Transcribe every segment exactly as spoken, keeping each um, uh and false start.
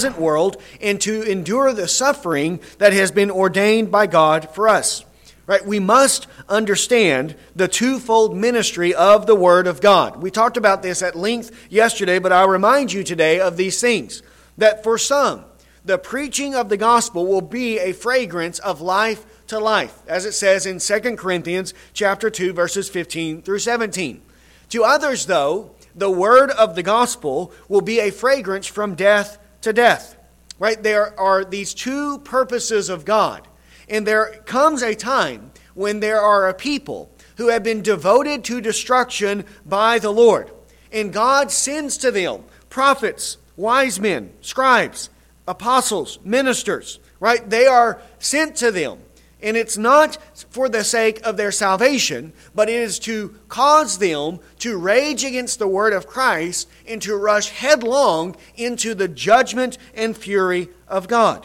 world and to endure the suffering that has been ordained by God for us. Right? We must understand the twofold ministry of the Word of God. We talked about this at length yesterday, but I'll remind you today of these things. That for some, the preaching of the gospel will be a fragrance of life to life, as it says in Second Corinthians chapter two, verses fifteen through seventeen. To others, though, the word of the gospel will be a fragrance from death to death. Right? There are these two purposes of God. And there comes a time when there are a people who have been devoted to destruction by the Lord. And God sends to them prophets, wise men, scribes, apostles, ministers. Right? They are sent to them. And it's not for the sake of their salvation, but it is to cause them to rage against the word of Christ and to rush headlong into the judgment and fury of God.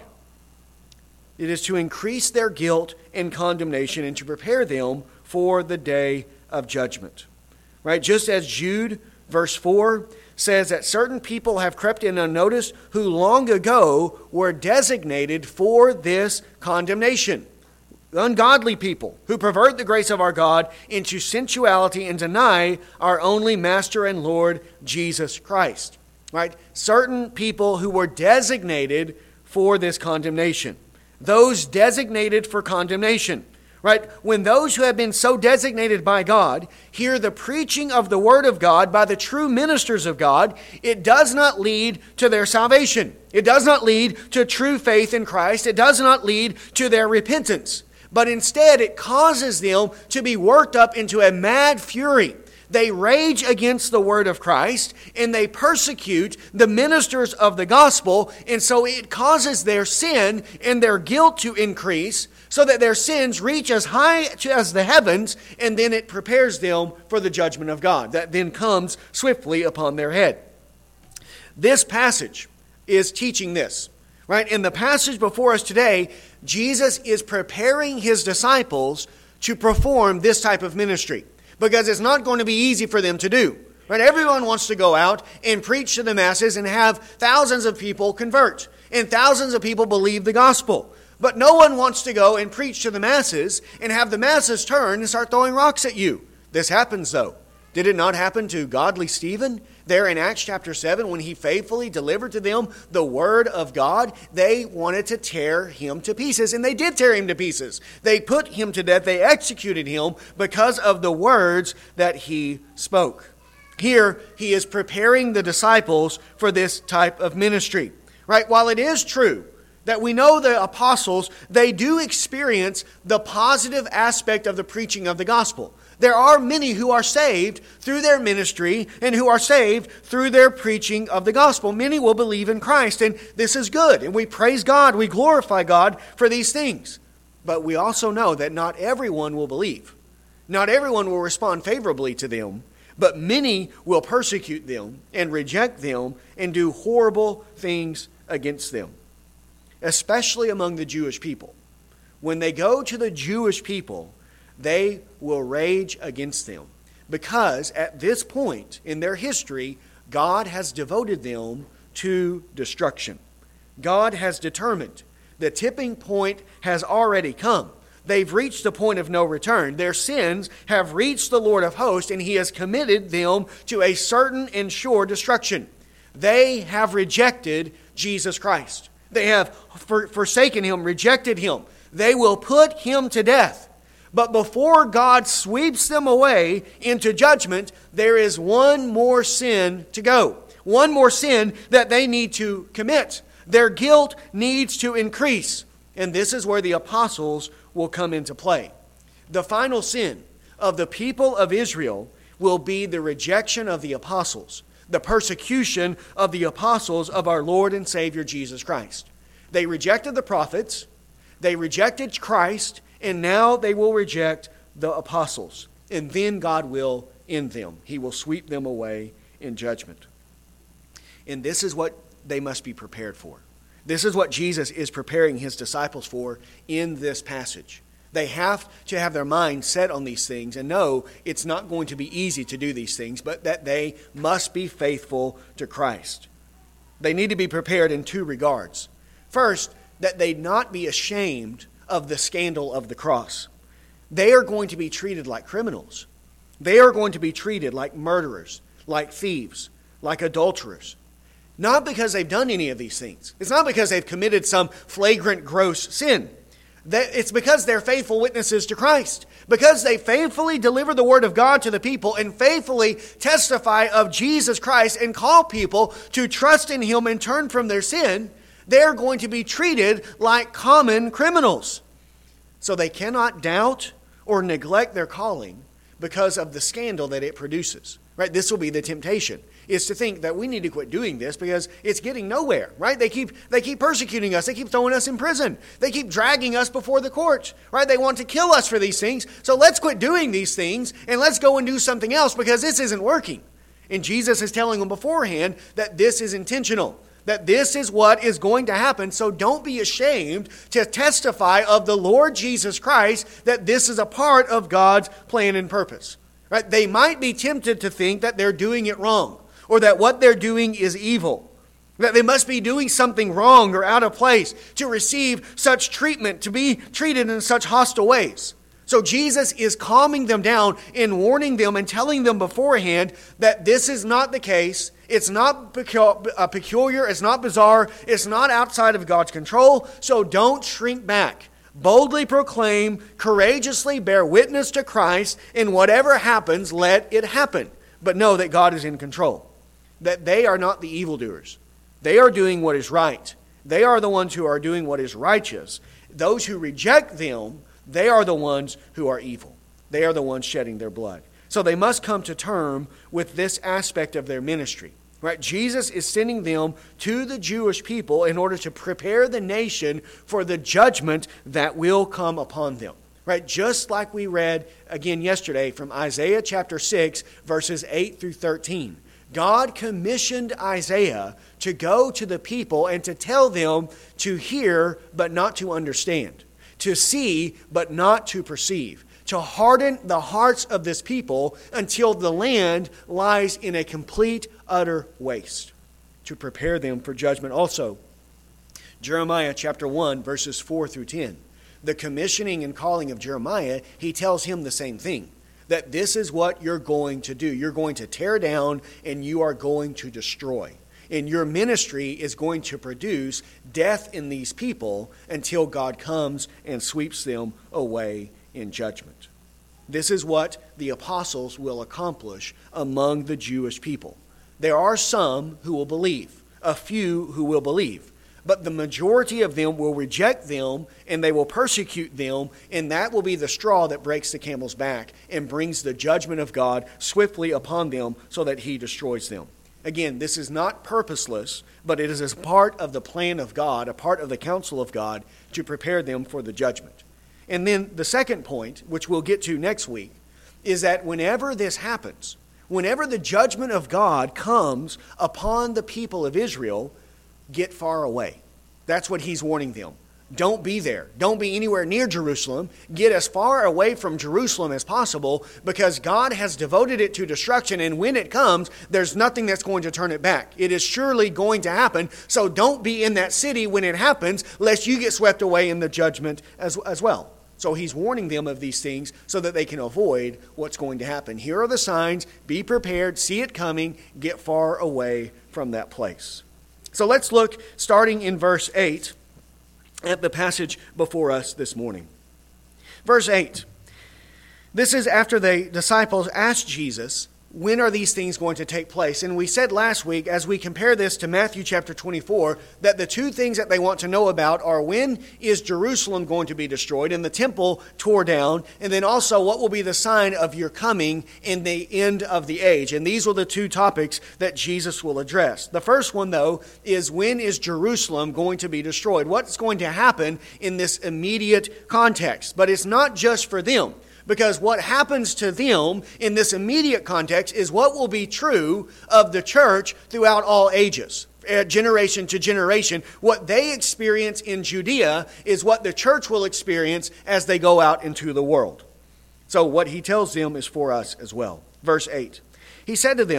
It is to increase their guilt and condemnation and to prepare them for the day of judgment. Right? Just as Jude, verse four, says that certain people have crept in unnoticed who long ago were designated for this condemnation. Ungodly people who pervert the grace of our God into sensuality and deny our only Master and Lord, Jesus Christ. Right? Certain people who were designated for this condemnation. Those designated for condemnation. Right? When those who have been so designated by God hear the preaching of the Word of God by the true ministers of God, it does not lead to their salvation. It does not lead to true faith in Christ. It does not lead to their repentance. But instead, it causes them to be worked up into a mad fury. They rage against the word of Christ, and they persecute the ministers of the gospel, and so it causes their sin and their guilt to increase, so that their sins reach as high as the heavens, and then it prepares them for the judgment of God that then comes swiftly upon their head. This passage is teaching this. Right? In the passage before us today, Jesus is preparing his disciples to perform this type of ministry because it's not going to be easy for them to do. Right? Everyone wants to go out and preach to the masses and have thousands of people convert and thousands of people believe the gospel. But no one wants to go and preach to the masses and have the masses turn and start throwing rocks at you. This happens though. Did it not happen to godly Stephen? There in Acts chapter seven, when he faithfully delivered to them the word of God, they wanted to tear him to pieces. And they did tear him to pieces. They put him to death. They executed him because of the words that he spoke. Here, he is preparing the disciples for this type of ministry. Right? While it is true that we know the apostles, they do experience the positive aspect of the preaching of the gospel. There are many who are saved through their ministry and who are saved through their preaching of the gospel. Many will believe in Christ, and this is good. And we praise God, we glorify God for these things. But we also know that not everyone will believe. Not everyone will respond favorably to them, but many will persecute them and reject them and do horrible things against them, especially among the Jewish people. When they go to the Jewish people, they will rage against them because at this point in their history, God has devoted them to destruction. God has determined the tipping point has already come. They've reached the point of no return. Their sins have reached the Lord of hosts, and he has committed them to a certain and sure destruction. They have rejected Jesus Christ. They have forsaken him, rejected him. They will put him to death. But before God sweeps them away into judgment, there is one more sin to go. One more sin that they need to commit. Their guilt needs to increase. And this is where the apostles will come into play. The final sin of the people of Israel will be the rejection of the apostles, the persecution of the apostles of our Lord and Savior Jesus Christ. They rejected the prophets, they rejected Christ, and now they will reject the apostles. And then God will end them. He will sweep them away in judgment. And this is what they must be prepared for. This is what Jesus is preparing his disciples for in this passage. They have to have their mind set on these things and know it's not going to be easy to do these things, but that they must be faithful to Christ. They need to be prepared in two regards. First, that they not be ashamed of the scandal of the cross. They are going to be treated like criminals. They are going to be treated like murderers, like thieves, like adulterers. Not because they've done any of these things. It's not because they've committed some flagrant, gross sin. It's because they're faithful witnesses to Christ. Because they faithfully deliver the word of God to the people and faithfully testify of Jesus Christ and call people to trust in Him and turn from their sin, they're going to be treated like common criminals. So they cannot doubt or neglect their calling because of the scandal that it produces. Right? This will be the temptation, is to think that we need to quit doing this because it's getting nowhere. Right? They keep they keep persecuting us. They keep throwing us in prison. They keep dragging us before the courts. Right? They want to kill us for these things. So let's quit doing these things and let's go and do something else because this isn't working. And Jesus is telling them beforehand that this is intentional, that this is what is going to happen. So don't be ashamed to testify of the Lord Jesus Christ that this is a part of God's plan and purpose. Right? They might be tempted to think that they're doing it wrong or that what they're doing is evil, that they must be doing something wrong or out of place to receive such treatment, to be treated in such hostile ways. So Jesus is calming them down and warning them and telling them beforehand that this is not the case. It's not peculiar. It's not bizarre. It's not outside of God's control. So don't shrink back. Boldly proclaim, courageously bear witness to Christ, and whatever happens, let it happen. But know that God is in control, that they are not the evildoers. They are doing what is right. They are the ones who are doing what is righteous. Those who reject them, they are the ones who are evil. They are the ones shedding their blood. So they must come to terms with this aspect of their ministry. Right? Jesus is sending them to the Jewish people in order to prepare the nation for the judgment that will come upon them. Right? Just like we read again yesterday from Isaiah chapter six, verses eight through thirteen. God commissioned Isaiah to go to the people and to tell them to hear but not to understand, to see but not to perceive, to harden the hearts of this people until the land lies in a complete, utter waste, to prepare them for judgment also. Jeremiah chapter one, verses four through ten. The commissioning and calling of Jeremiah, he tells him the same thing, that this is what you're going to do. You're going to tear down and you are going to destroy. And your ministry is going to produce death in these people until God comes and sweeps them away in judgment. This is what the apostles will accomplish among the Jewish people. There are some who will believe, a few who will believe, but the majority of them will reject them and they will persecute them, and that will be the straw that breaks the camel's back and brings the judgment of God swiftly upon them so that He destroys them. Again, this is not purposeless, but it is as part of the plan of God, a part of the counsel of God to prepare them for the judgment. And then the second point, which we'll get to next week, is that whenever this happens, whenever the judgment of God comes upon the people of Israel, get far away. That's what He's warning them. Don't be there. Don't be anywhere near Jerusalem. Get as far away from Jerusalem as possible because God has devoted it to destruction, and when it comes, there's nothing that's going to turn it back. It is surely going to happen, so don't be in that city when it happens, lest you get swept away in the judgment as, as well. So He's warning them of these things so that they can avoid what's going to happen. Here are the signs. Be prepared. See it coming. Get far away from that place. So let's look, starting in verse eight, at the passage before us this morning. Verse eight. This is after the disciples asked Jesus, when are these things going to take place? And we said last week, as we compare this to Matthew chapter twenty-four, that the two things that they want to know about are when is Jerusalem going to be destroyed and the temple tore down, and then also what will be the sign of your coming in the end of the age. And these are the two topics that Jesus will address. The first one, though, is when is Jerusalem going to be destroyed? What's going to happen in this immediate context? But it's not just for them. Because what happens to them in this immediate context is what will be true of the church throughout all ages, generation to generation. What they experience in Judea is what the church will experience as they go out into the world. So what He tells them is for us as well. Verse eight. He said to them,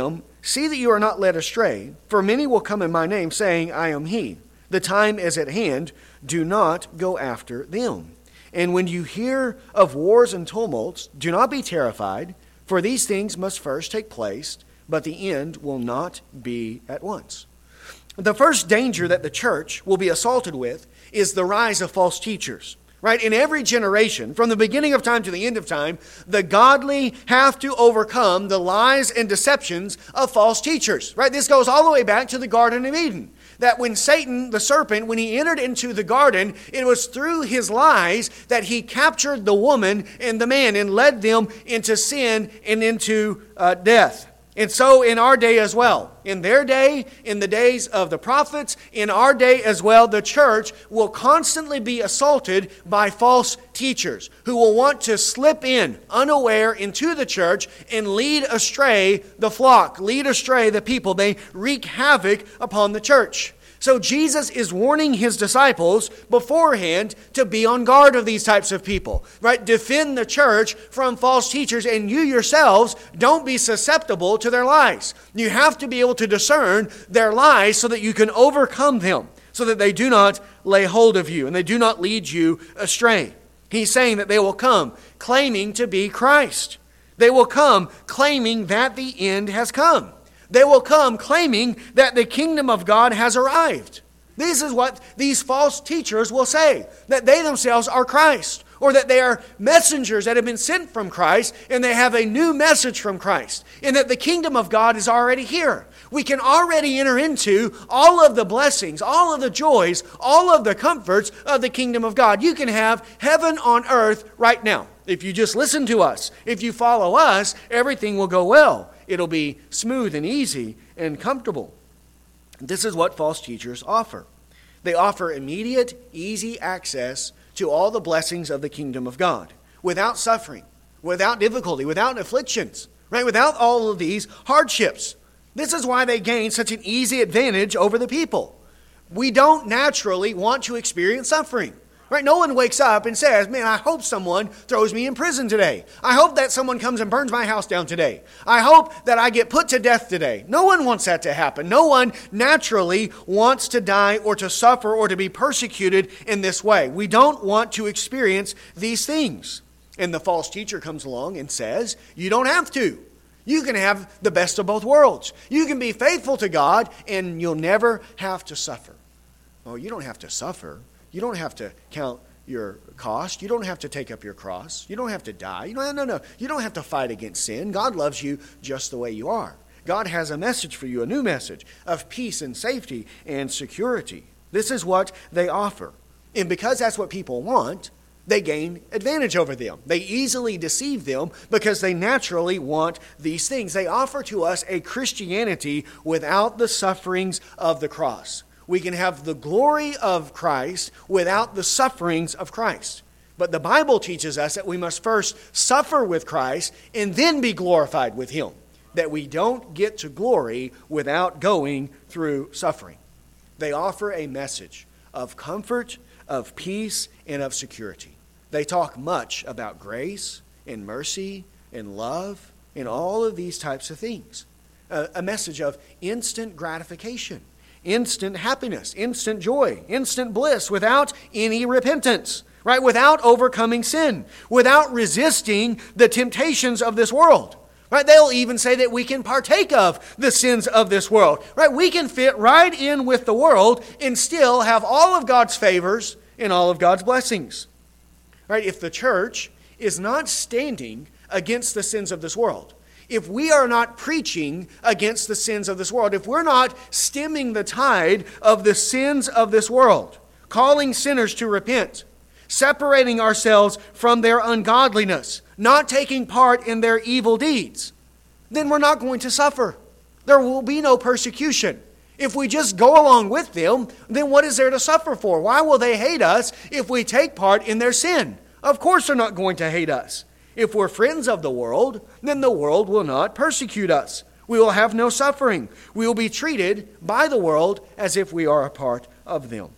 See that you are not led astray, for many will come in my name, saying, I am he. The time is at hand. Do not go after them. And when you hear of wars and tumults, do not be terrified, for these things must first take place, but the end will not be at once. The first danger that the church will be assaulted with is the rise of false teachers. Right? In every generation, from the beginning of time to the end of time, the godly have to overcome the lies and deceptions of false teachers. Right? This goes all the way back to the Garden of Eden. That when Satan, the serpent, when he entered into the garden, it was through his lies that he captured the woman and the man and led them into sin and into uh, death. And so in our day as well, in their day, in the days of the prophets, in our day as well, the church will constantly be assaulted by false teachers who will want to slip in unaware into the church and lead astray the flock, lead astray the people. They wreak havoc upon the church. So Jesus is warning his disciples beforehand to be on guard of these types of people, right? Defend the church from false teachers, and you yourselves don't be susceptible to their lies. You have to be able to discern their lies so that you can overcome them, so that they do not lay hold of you and they do not lead you astray. He's saying that they will come claiming to be Christ. They will come claiming that the end has come. They will come claiming that the kingdom of God has arrived. This is what these false teachers will say, that they themselves are Christ, or that they are messengers that have been sent from Christ, and they have a new message from Christ, and that the kingdom of God is already here. We can already enter into all of the blessings, all of the joys, all of the comforts of the kingdom of God. You can have heaven on earth right now. If you just listen to us, if you follow us, everything will go well. It'll be smooth and easy and comfortable. This is what false teachers offer. They offer immediate, easy access to all the blessings of the kingdom of God without suffering, without difficulty, without afflictions, right? Without all of these hardships. This is why they gain such an easy advantage over the people. We don't naturally want to experience suffering. Right? No one wakes up and says, man, I hope someone throws me in prison today. I hope that someone comes and burns my house down today. I hope that I get put to death today. No one wants that to happen. No one naturally wants to die or to suffer or to be persecuted in this way. We don't want to experience these things. And the false teacher comes along and says, you don't have to. You can have the best of both worlds. You can be faithful to God and you'll never have to suffer. Oh, you don't have to suffer. You don't have to count your cost. You don't have to take up your cross. You don't have to die. You don't, no, no. You don't have to fight against sin. God loves you just the way you are. God has a message for you, a new message of peace and safety and security. This is what they offer. And because that's what people want, they gain advantage over them. They easily deceive them because they naturally want these things. They offer to us a Christianity without the sufferings of the cross. We can have the glory of Christ without the sufferings of Christ. But the Bible teaches us that we must first suffer with Christ and then be glorified with Him. That we don't get to glory without going through suffering. They offer a message of comfort, of peace, and of security. They talk much about grace and mercy and love and all of these types of things. A, a message of instant gratification. Instant happiness, instant joy, instant bliss without any repentance, right? Without overcoming sin, without resisting the temptations of this world, right? They'll even say that we can partake of the sins of this world, right? We can fit right in with the world and still have all of God's favors and all of God's blessings, right? If the church is not standing against the sins of this world, if we are not preaching against the sins of this world, if we're not stemming the tide of the sins of this world, calling sinners to repent, separating ourselves from their ungodliness, not taking part in their evil deeds, then we're not going to suffer. There will be no persecution. If we just go along with them, then what is there to suffer for? Why will they hate us if we take part in their sin? Of course they're not going to hate us. If we're friends of the world, then the world will not persecute us. We will have no suffering. We will be treated by the world as if we are a part of them.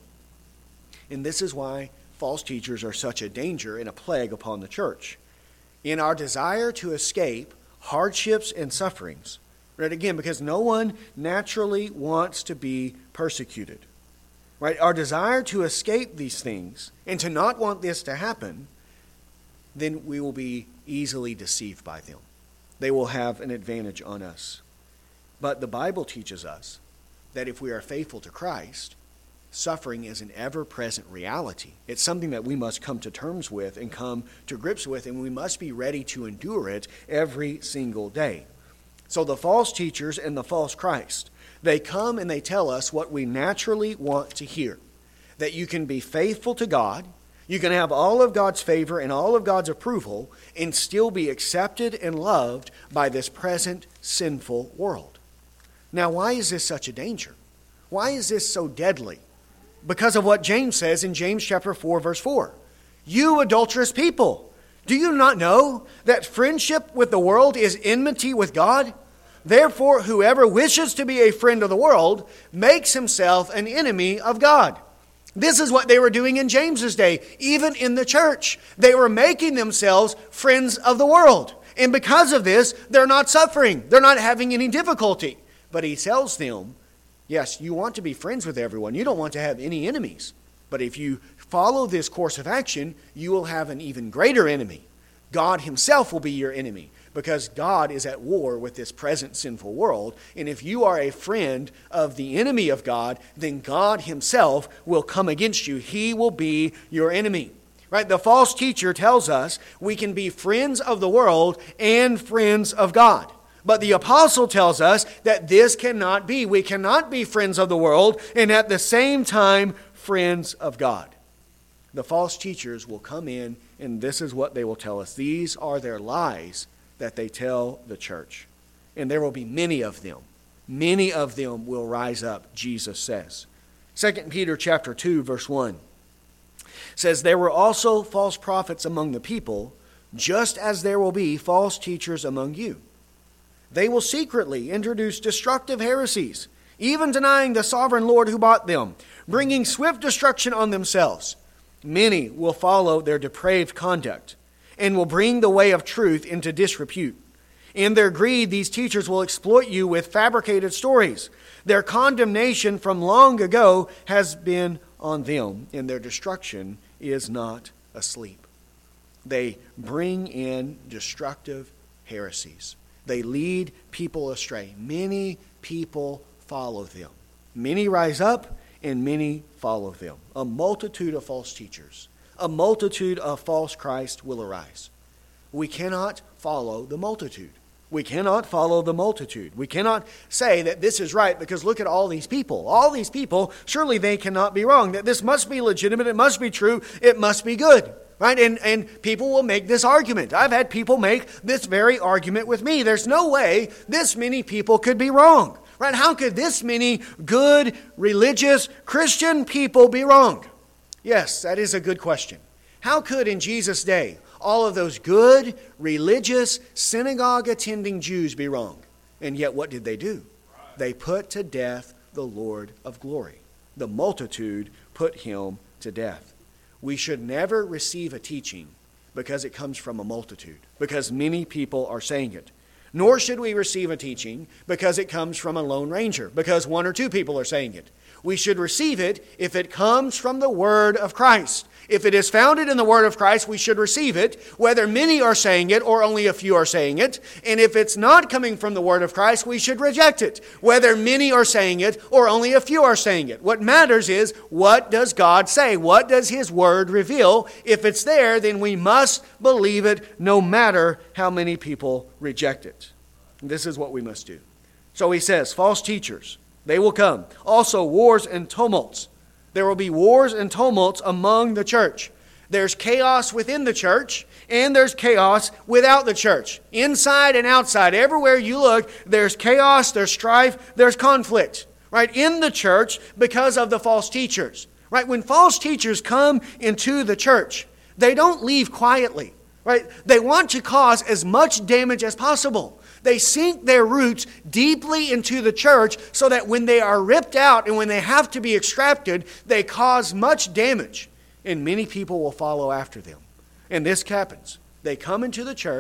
And this is why false teachers are such a danger and a plague upon the church. In our desire to escape hardships and sufferings, Right? Again, because no one naturally wants to be persecuted. Right? Our desire to escape these things and to not want this to happen, then we will be easily deceived by them. They will have an advantage on us. But the Bible teaches us that if we are faithful to Christ, suffering is an ever-present reality. It's something that we must come to terms with and come to grips with, and we must be ready to endure it every single day. So the false teachers and the false Christ, they come and they tell us what we naturally want to hear. That you can be faithful to God, you can have all of God's favor and all of God's approval, and still be accepted and loved by this present sinful world. Now, why is this such a danger? Why is this so deadly? Because of what James says in James chapter four, verse four. You adulterous people, do you not know that friendship with the world is enmity with God? Therefore, whoever wishes to be a friend of the world makes himself an enemy of God. This is what they were doing in James's day, even in the church. They were making themselves friends of the world. And because of this, they're not suffering. They're not having any difficulty. But he tells them, yes, you want to be friends with everyone. You don't want to have any enemies. But if you follow this course of action, you will have an even greater enemy. God himself will be your enemy, because God is at war with this present sinful world. And if you are a friend of the enemy of God, then God himself will come against you. He will be your enemy. Right? The false teacher tells us we can be friends of the world and friends of God. But the apostle tells us that this cannot be. We cannot be friends of the world and at the same time friends of God. The false teachers will come in, and this is what they will tell us. These are their lies that they tell the church. And there will be many of them. Many of them will rise up, Jesus says. Second Peter chapter two, verse one says, there were also false prophets among the people, just as there will be false teachers among you. They will secretly introduce destructive heresies, even denying the sovereign Lord who bought them, bringing swift destruction on themselves. Many will follow their depraved conduct and will bring the way of truth into disrepute. In their greed, these teachers will exploit you with fabricated stories. Their condemnation from long ago has been on them, and their destruction is not asleep. They bring in destructive heresies. They lead people astray. Many people follow them. Many rise up and many follow them. A multitude of false teachers, a multitude of false Christ will arise. We cannot follow the multitude. We cannot follow the multitude. We cannot say that this is right because look at all these people. All these people, surely they cannot be wrong. That this must be legitimate, it must be true, it must be good. Right? And, and people will make this argument. I've had people make this very argument with me. There's no way this many people could be wrong. Right? How could this many good, religious, Christian people be wrong? Yes, that is a good question. How could in Jesus' day all of those good, religious, synagogue-attending Jews be wrong? And yet what did they do? They put to death the Lord of glory. The multitude put him to death. We should never receive a teaching because it comes from a multitude, because many people are saying it. Nor should we receive a teaching because it comes from a lone ranger, because one or two people are saying it. We should receive it if it comes from the Word of Christ. If it is founded in the Word of Christ, we should receive it, whether many are saying it or only a few are saying it. And if it's not coming from the Word of Christ, we should reject it, whether many are saying it or only a few are saying it. What matters is, what does God say? What does His Word reveal? If it's there, then we must believe it no matter how many people reject it. This is what we must do. So he says, false teachers, they will come. Also, wars and tumults. There will be wars and tumults among the church. There's chaos within the church, and there's chaos without the church. Inside and outside, everywhere you look, there's chaos, there's strife, there's conflict. Right? In the church because of the false teachers. Right? When false teachers come into the church, they don't leave quietly. Right? They want to cause as much damage as possible. They sink their roots deeply into the church so that when they are ripped out and when they have to be extracted, they cause much damage. And many people will follow after them. And this happens. They come into the church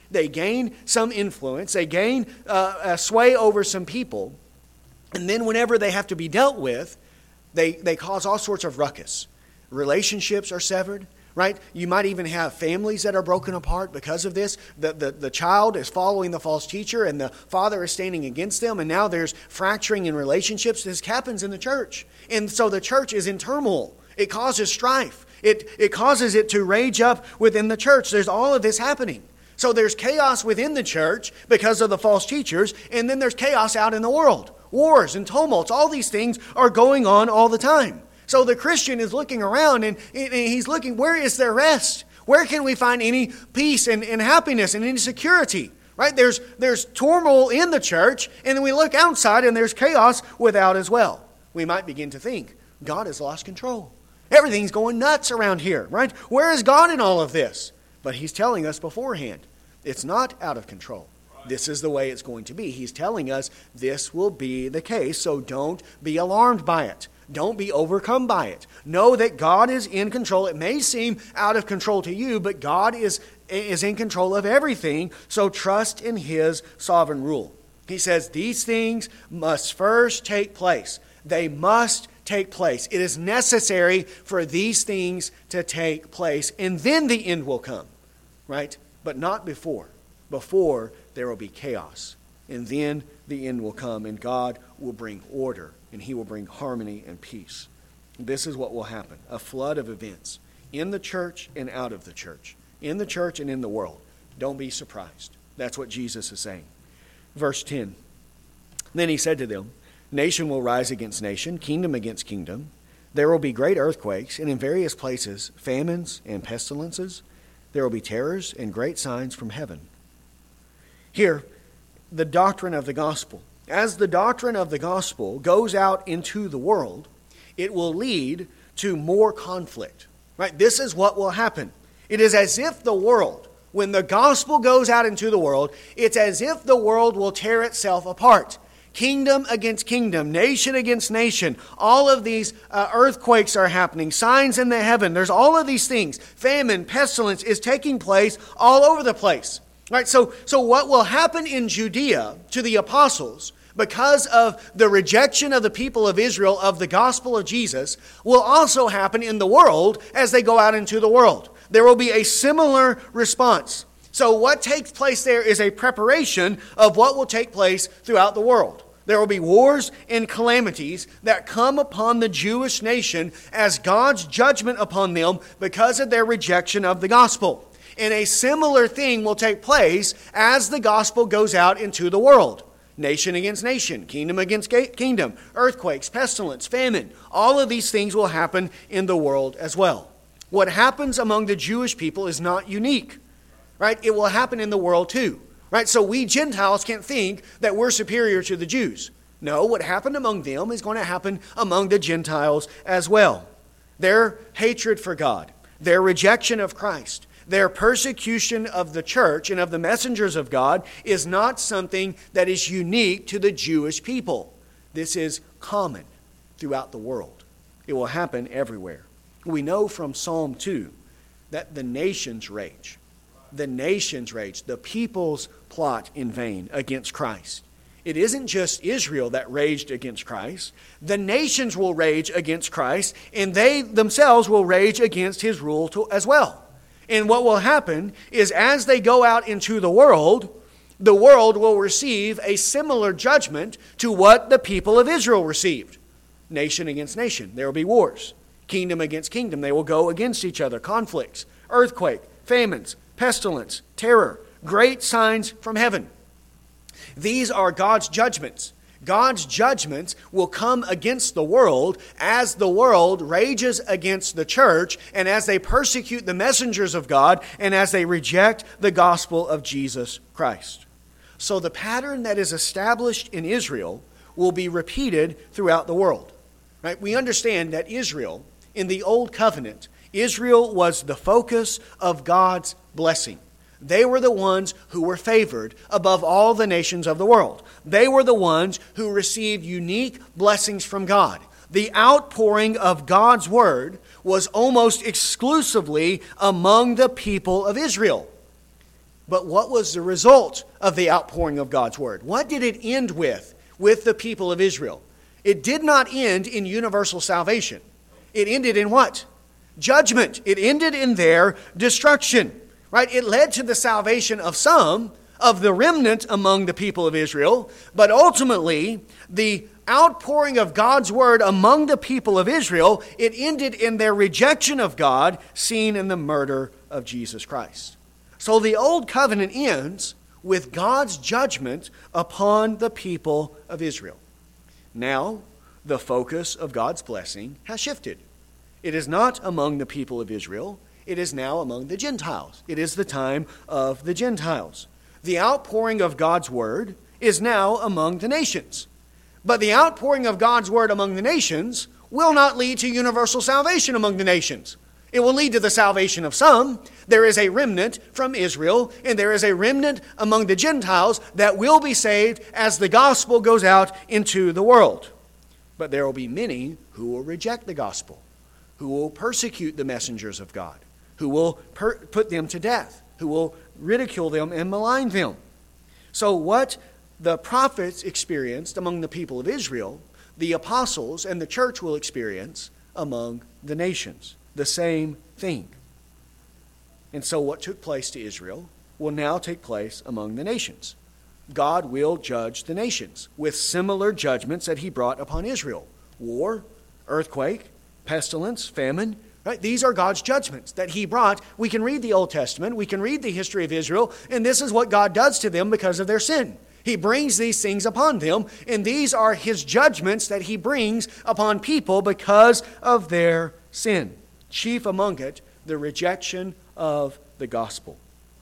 they gain some influence, they gain uh, a sway over some people, and then whenever they have to be dealt with, they, they cause all sorts of ruckus. Relationships are severed. Right? You might even have families that are broken apart because of this. The, the, the child is following the false teacher and the father is standing against them, and now there's fracturing in relationships. This happens in the church. And so the church is in turmoil. It causes strife. It, it causes it to rage up within the church. There's all of this happening. So there's chaos within the church because of the false teachers, and then there's chaos out in the world. Wars and tumults, all these things are going on all the time. So the Christian is looking around and he's looking, where is there rest? Where can we find any peace and, and happiness and any security? Right? There's, there's turmoil in the church, and then we look outside and there's chaos without as well. We might begin to think, God has lost control. Everything's going nuts around here, right? Where is God in all of this? But He's telling us beforehand, it's not out of control. This is the way it's going to be. He's telling us this will be the case, so don't be alarmed by it. Don't be overcome by it. Know that God is in control. It may seem out of control to you, but God is, is in control of everything, so trust in His sovereign rule. He says these things must first take place. They must take place. It is necessary for these things to take place, and then the end will come, right? But not before. Before, there will be chaos, and then the end will come, and God will bring order, and He will bring harmony and peace. This is what will happen. A flood of events in the church and out of the church. In the church and in the world. Don't be surprised. That's what Jesus is saying. Verse ten. Then He said to them, nation will rise against nation, kingdom against kingdom. There will be great earthquakes, and in various places famines and pestilences. There will be terrors and great signs from heaven. Here, the doctrine of the gospel. As the doctrine of the gospel goes out into the world, it will lead to more conflict. Right? This is what will happen. It is as if the world, when the gospel goes out into the world, it's as if the world will tear itself apart. Kingdom against kingdom, nation against nation. All of these uh, earthquakes are happening. Signs in the heaven. There's all of these things. Famine, pestilence is taking place all over the place. Right? So, so what will happen in Judea to the apostles because of the rejection of the people of Israel of the gospel of Jesus will also happen in the world as they go out into the world. There will be a similar response. So what takes place there is a preparation of what will take place throughout the world. There will be wars and calamities that come upon the Jewish nation as God's judgment upon them because of their rejection of the gospel. And a similar thing will take place as the gospel goes out into the world. Nation against nation, kingdom against kingdom, earthquakes, pestilence, famine. All of these things will happen in the world as well. What happens among the Jewish people is not unique, right? It will happen in the world too, right? So we Gentiles can't think that we're superior to the Jews. No, what happened among them is going to happen among the Gentiles as well. Their hatred for God, their rejection of Christ, their persecution of the church and of the messengers of God is not something that is unique to the Jewish people. This is common throughout the world. It will happen everywhere. We know from Psalm two that the nations rage. The nations rage. The peoples plot in vain against Christ. It isn't just Israel that raged against Christ. The nations will rage against Christ, and they themselves will rage against His rule to, as well. And what will happen is as they go out into the world, the world will receive a similar judgment to what the people of Israel received. Nation against nation. There will be wars. Kingdom against kingdom. They will go against each other. Conflicts, earthquake, famines, pestilence, terror. Great signs from heaven. These are God's judgments. God's judgments will come against the world as the world rages against the church and as they persecute the messengers of God and as they reject the gospel of Jesus Christ. So the pattern that is established in Israel will be repeated throughout the world. Right? We understand that Israel, in the Old Covenant, Israel was the focus of God's blessing. They were the ones who were favored above all the nations of the world. They were the ones who received unique blessings from God. The outpouring of God's word was almost exclusively among the people of Israel. But what was the result of the outpouring of God's word? What did it end with, with the people of Israel? It did not end in universal salvation. It ended in what? Judgment. It ended in their destruction. Right? It led to the salvation of some, of the remnant among the people of Israel, but ultimately, the outpouring of God's word among the people of Israel, it ended in their rejection of God, seen in the murder of Jesus Christ. So the old covenant ends with God's judgment upon the people of Israel. Now, the focus of God's blessing has shifted. It is not among the people of Israel. It is now among the Gentiles. It is the time of the Gentiles. The outpouring of God's word is now among the nations. But the outpouring of God's word among the nations will not lead to universal salvation among the nations. It will lead to the salvation of some. There is a remnant from Israel, and there is a remnant among the Gentiles that will be saved as the gospel goes out into the world. But there will be many who will reject the gospel, who will persecute the messengers of God, who will per- put them to death, who will ridicule them and malign them. So what the prophets experienced among the people of Israel, the apostles and the church will experience among the nations. The same thing. And so what took place to Israel will now take place among the nations. God will judge the nations with similar judgments that he brought upon Israel. War, earthquake, pestilence, famine. Right? These are God's judgments that he brought. We can read the Old Testament. We can read the history of Israel. And this is what God does to them because of their sin. He brings these things upon them. And these are his judgments that he brings upon people because of their sin. Chief among it, the rejection of the gospel.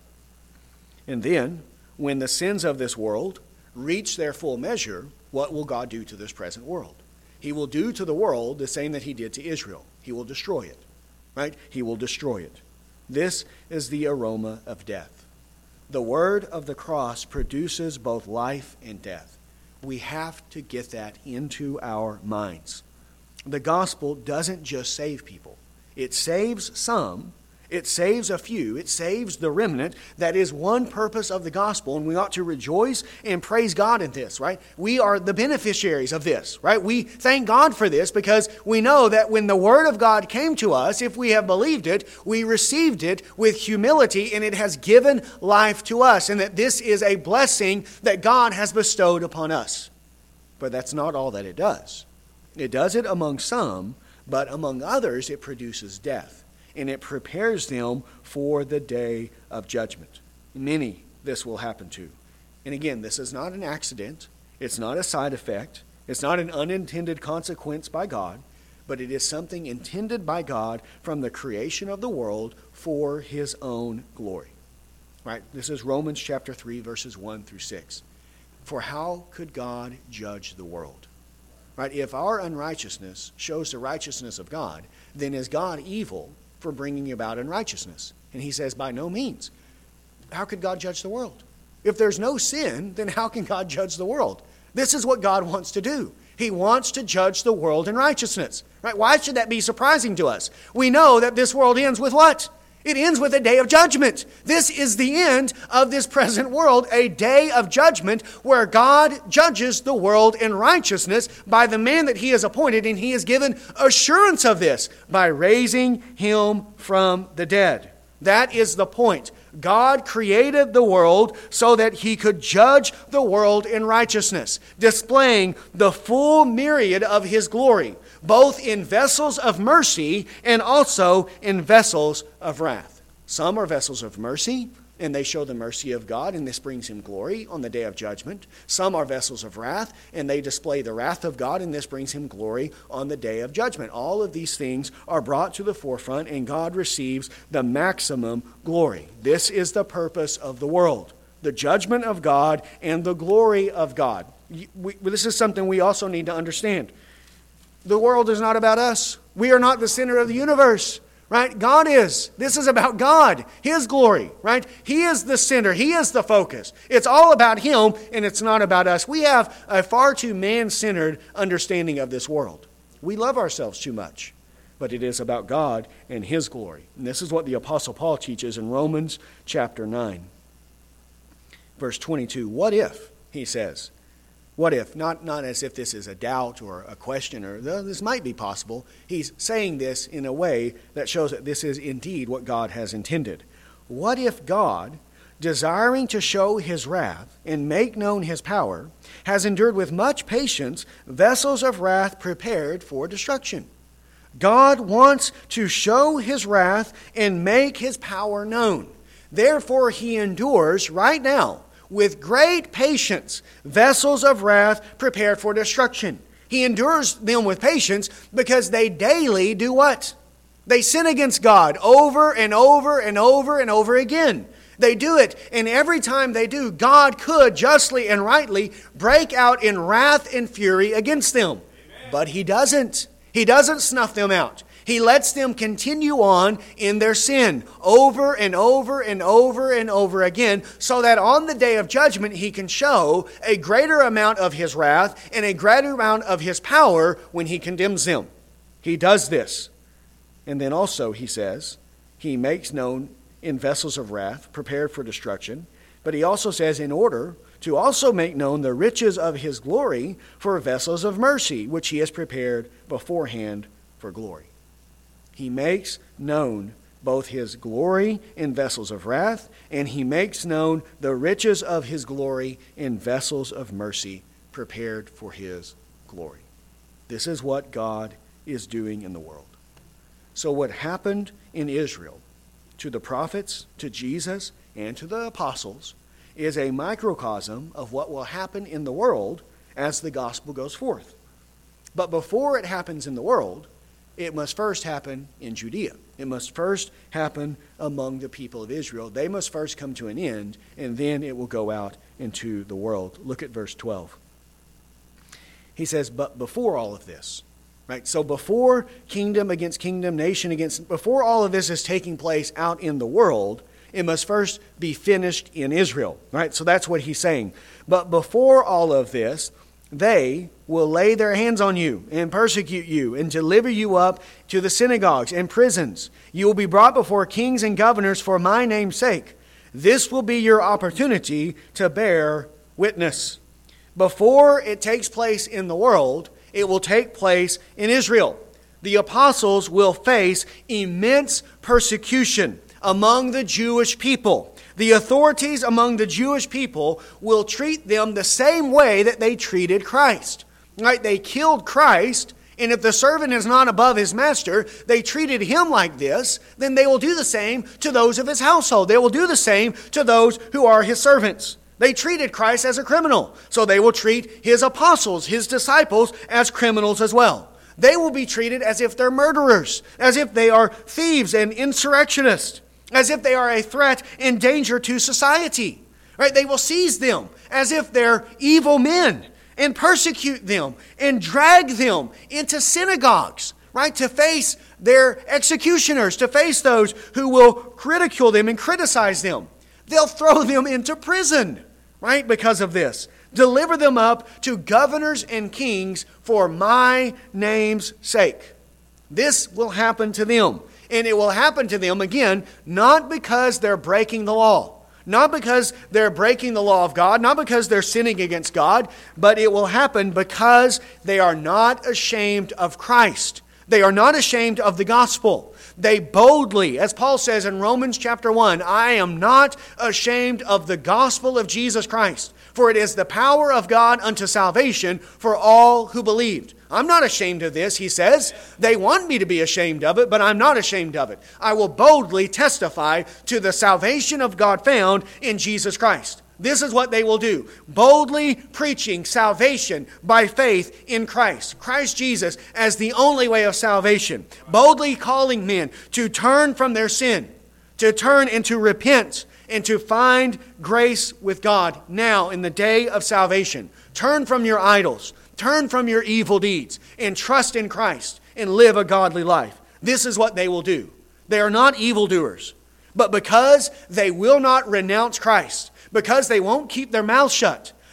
And then, when the sins of this world reach their full measure, what will God do to this present world? He will do to the world the same that he did to Israel. He will destroy it. Right? He will destroy it. This is the aroma of death. The word of the cross produces both life and death. We have to get that into our minds. The gospel doesn't just save people. It saves some. It saves a few. It saves the remnant. That is one purpose of the gospel, and we ought to rejoice and praise God in this, right? We are the beneficiaries of this, right? We thank God for this because we know that when the word of God came to us, if we have believed it, we received it with humility, and it has given life to us, and that this is a blessing that God has bestowed upon us. But that's not all that it does. It does it among some, but among others, it produces death, and it prepares them for the day of judgment. Many this will happen to. And again, this is not an accident. It's not a side effect. It's not an unintended consequence by God, but it is something intended by God from the creation of the world for his own glory. Right? This is Romans chapter three, verses one through six. For how could God judge the world? Right? If our unrighteousness shows the righteousness of God, then is God evil for bringing about unrighteousness? And he says, by no means. How could God judge the world? If there's no sin, then how can God judge the world? This is what God wants to do. He wants to judge the world in righteousness. Right? Why should that be surprising to us? We know that this world ends with what? It ends with a day of judgment. This is the end of this present world, a day of judgment where God judges the world in righteousness by the man that he has appointed, and he has given assurance of this by raising him from the dead. That is the point. God created the world so that he could judge the world in righteousness, displaying the full myriad of his glory, both in vessels of mercy and also in vessels of wrath. Some are vessels of mercy, and they show the mercy of God, and this brings him glory on the day of judgment. Some are vessels of wrath, and they display the wrath of God, and this brings him glory on the day of judgment. All of these things are brought to the forefront, and God receives the maximum glory. This is the purpose of the world, the judgment of God and the glory of God. We, this is something we also need to understand. The world is not about us. We are not the center of the universe. Right? God is. This is about God, his glory, right? He is the center. He is the focus. It's all about him, and it's not about us. We have a far too man-centered understanding of this world. We love ourselves too much, but it is about God and his glory. And this is what the Apostle Paul teaches in Romans chapter nine. Verse twenty-two, what if, he says. What if? Not, not as if this is a doubt or a question or this might be possible. He's saying this in a way that shows that this is indeed what God has intended. What if God, desiring to show his wrath and make known his power, has endured with much patience vessels of wrath prepared for destruction? God wants to show his wrath and make his power known. Therefore, he endures right now with great patience vessels of wrath prepared for destruction. He endures them with patience because they daily do what? They sin against God over and over and over and over again. They do it, and every time they do, God could justly and rightly break out in wrath and fury against them. Amen. But he doesn't. He doesn't snuff them out. He lets them continue on in their sin over and over and over and over again, so that on the day of judgment he can show a greater amount of his wrath and a greater amount of his power when he condemns them. He does this. And then also, he says, he makes known in vessels of wrath prepared for destruction. But he also says, in order to also make known the riches of his glory for vessels of mercy, which he has prepared beforehand for glory. He makes known both his glory in vessels of wrath, and he makes known the riches of his glory in vessels of mercy prepared for his glory. This is what God is doing in the world. So what happened in Israel to the prophets, to Jesus, and to the apostles is a microcosm of what will happen in the world as the gospel goes forth. But before it happens in the world, it must first happen in Judea. It must first happen among the people of Israel. They must first come to an end, and then it will go out into the world. Look at verse twelve. He says, but before all of this, right? So before kingdom against kingdom, nation against, before all of this is taking place out in the world, it must first be finished in Israel, right? So that's what he's saying. But before all of this, they will lay their hands on you and persecute you and deliver you up to the synagogues and prisons. You will be brought before kings and governors for my name's sake. This will be your opportunity to bear witness. Before it takes place in the world, it will take place in Israel. The apostles will face immense persecution among the Jewish people. The authorities among the Jewish people will treat them the same way that they treated Christ. Right? They killed Christ, and if the servant is not above his master, they treated him like this, then they will do the same to those of his household. They will do the same to those who are his servants. They treated Christ as a criminal, so they will treat his apostles, his disciples, as criminals as well. They will be treated as if they're murderers, as if they are thieves and insurrectionists, as if they are a threat and danger to society. Right? They will seize them as if they're evil men and persecute them and drag them into synagogues, right? To face their executioners, to face those who will ridicule them and criticize them. They'll throw them into prison, right? Because of this. Deliver them up to governors and kings for my name's sake. This will happen to them. And it will happen to them, again, not because they're breaking the law. Not because they're breaking the law of God. Not because they're sinning against God. But it will happen because they are not ashamed of Christ. They are not ashamed of the gospel. They boldly, as Paul says in Romans chapter one, I am not ashamed of the gospel of Jesus Christ, for it is the power of God unto salvation for all who believed. I'm not ashamed of this, he says. They want me to be ashamed of it, but I'm not ashamed of it. I will boldly testify to the salvation of God found in Jesus Christ. This is what they will do. Boldly preaching salvation by faith in Christ. Christ Jesus as the only way of salvation. Boldly calling men to turn from their sin. To turn and to repent. And to find grace with God now in the day of salvation. Turn from your idols. Turn from your evil deeds. And trust in Christ. And live a godly life. This is what they will do. They are not evildoers. But because they will not renounce Christ, because they won't keep their mouth shut,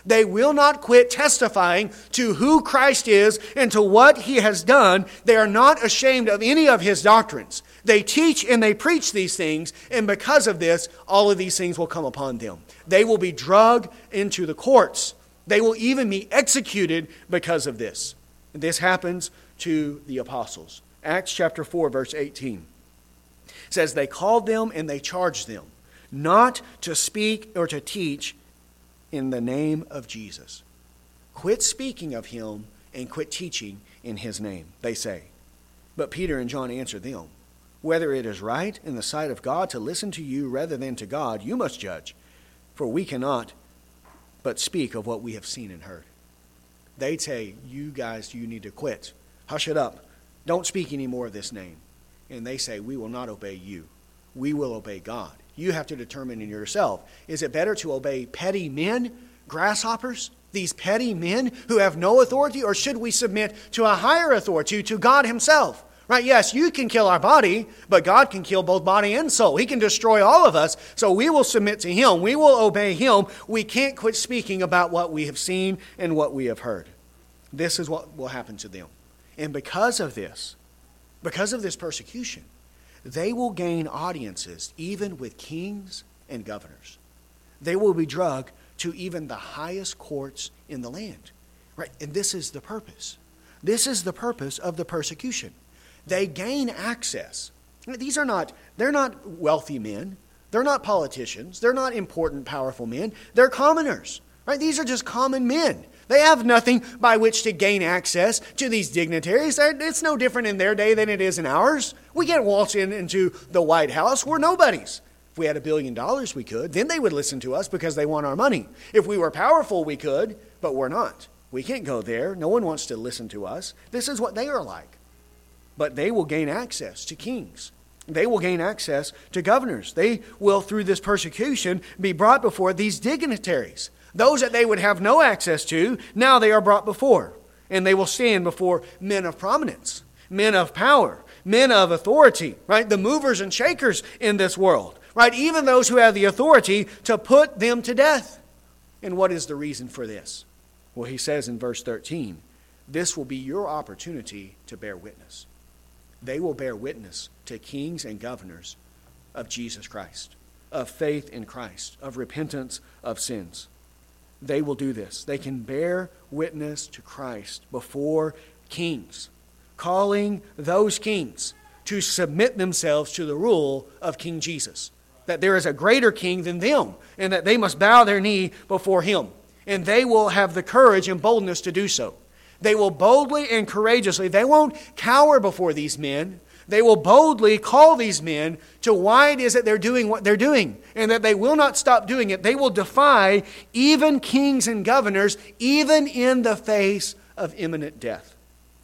They will not quit testifying to who Christ is and to what He has done. They are not ashamed of any of His doctrines. They teach and they preach these things, and because of this, all of these things will come upon them. They will be dragged into the courts. They will even be executed because of this. And this happens to the apostles. Acts chapter four, verse eighteen says, they called them and they charged them not to speak or to teach in the name of Jesus. Quit speaking of Him and quit teaching in His name, they say. But Peter and John answered them, whether it is right in the sight of God to listen to you rather than to God, you must judge. For we cannot but speak of what we have seen and heard. They'd say, you guys, you need to quit. Hush it up. Don't speak any more of this name. And they say, we will not obey you. We will obey God. You have to determine in yourself, is it better to obey petty men, grasshoppers, these petty men who have no authority, or should we submit to a higher authority, to God Himself? Right? Yes, you can kill our body, but God can kill both body and soul. He can destroy all of us, so we will submit to Him. We will obey Him. We can't quit speaking about what we have seen and what we have heard. This is what will happen to them. And because of this, because of this persecution, they will gain audiences even with kings and governors. They will be dragged to even the highest courts in the land. Right? And this is the purpose. This is the purpose of the persecution. They gain access. These are not, they're not wealthy men. They're not politicians. They're not important, powerful men. They're commoners. Right? These are just common men. They have nothing by which to gain access to these dignitaries. It's no different in their day than it is in ours. We can't waltz in into the White House. We're nobodies. If we had a billion dollars, we could. Then they would listen to us because they want our money. If we were powerful, we could, but we're not. We can't go there. No one wants to listen to us. This is what they are like. But they will gain access to kings. They will gain access to governors. They will, through this persecution, be brought before these dignitaries. Those that they would have no access to, now they are brought before. And they will stand before men of prominence, men of power, men of authority, right? The movers and shakers in this world, right? Even those who have the authority to put them to death. And what is the reason for this? Well, he says in verse thirteen, this will be your opportunity to bear witness. They will bear witness to kings and governors of Jesus Christ, of faith in Christ, of repentance of sins. They will do this. They can bear witness to Christ before kings, calling those kings to submit themselves to the rule of King Jesus, that there is a greater king than them, and that they must bow their knee before Him. And they will have the courage and boldness to do so. They will boldly and courageously, they won't cower before these men. They will boldly call these men to why it is that they're doing what they're doing, and that they will not stop doing it. They will defy even kings and governors, even in the face of imminent death,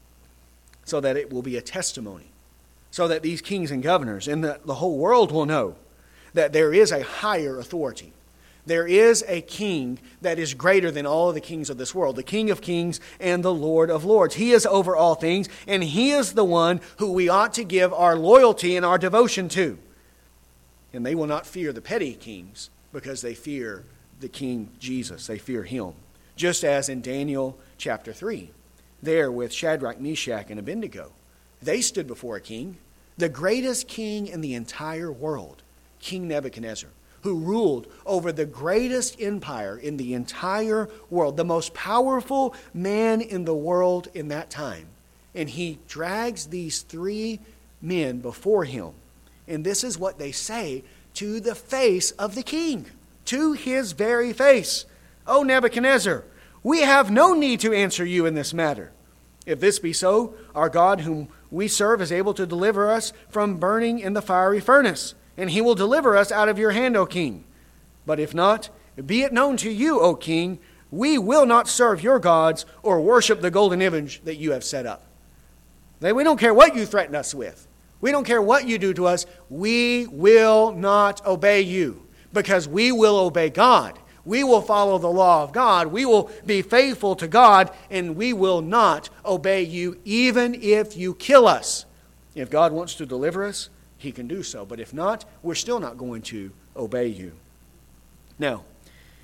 so that it will be a testimony, so that these kings and governors and the, the whole world will know that there is a higher authority. There is a king that is greater than all of the kings of this world, the King of kings and the Lord of lords. He is over all things, and He is the one who we ought to give our loyalty and our devotion to. And they will not fear the petty kings because they fear the King Jesus. They fear Him. Just as in Daniel chapter three, there with Shadrach, Meshach, and Abednego, they stood before a king, the greatest king in the entire world, King Nebuchadnezzar, who ruled over the greatest empire in the entire world, the most powerful man in the world in that time. And he drags these three men before him. And this is what they say to the face of the king, to his very face. "O Nebuchadnezzar, we have no need to answer you in this matter. If this be so, our God whom we serve is able to deliver us from burning in the fiery furnace, and He will deliver us out of your hand, O king. But if not, be it known to you, O king, we will not serve your gods or worship the golden image that you have set up." We don't care what you threaten us with. We don't care what you do to us. We will not obey you, because we will obey God. We will follow the law of God. We will be faithful to God, and we will not obey you even if you kill us. If God wants to deliver us, He can do so. But if not, we're still not going to obey you. Now,